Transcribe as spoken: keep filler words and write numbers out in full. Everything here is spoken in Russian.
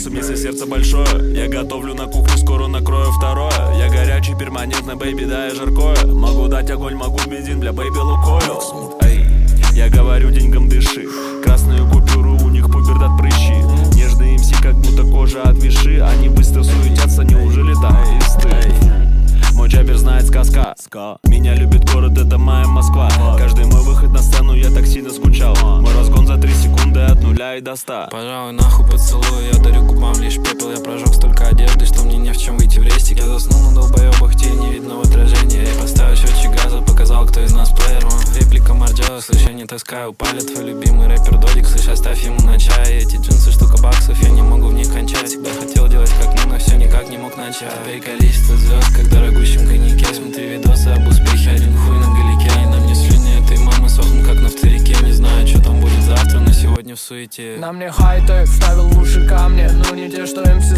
сердцем, если сердце большое. Я готовлю на кухне, скоро накрою второе. Я горячий, перманентно, бэйби, да, я жаркое. Могу дать огонь, могу бензин для бэйби Лукойл. Эй, я говорю, деньгам дыши. Красную купюру, у них пубертат прыщи. Нежные МС, как будто кожа от виши. Они быстро суетятся, неужели там листы? Мой чапер знает сказка. Меня любит город, это моя Москва. Каждый мой выход на сцену, я так сильно скучал. Мой разгон за три секунды от нуля и до ста. Пожалуй, нахуй поцелую, я дарю губам лишь пепел. Я прожег столько одежды, что мне не в чем выйти в рестик. Я заснул на долбоебах, тени не видно в отражении. Я поставил счетчик газа, показал, кто из нас плеер. Реплика Марджела, слышь, я не таскаю. Упали твой любимый рэпер Додик, слышь, оставь ему на чай. Эти джинсы штука баксов, я не могу в них кончать. Всегда хотел делать как мы, но все никак не мог начать. Теперь количество звезд, как в дорогущем коньяке. Смотри видосы об успехе, один хуй на галике. И на мне слюни этой мамы сохнут, как на вторике. Не знаю, что там будет завтра, но сегодня в суете. На мне хай-тек, вставил в уши камни, но не те, что МС.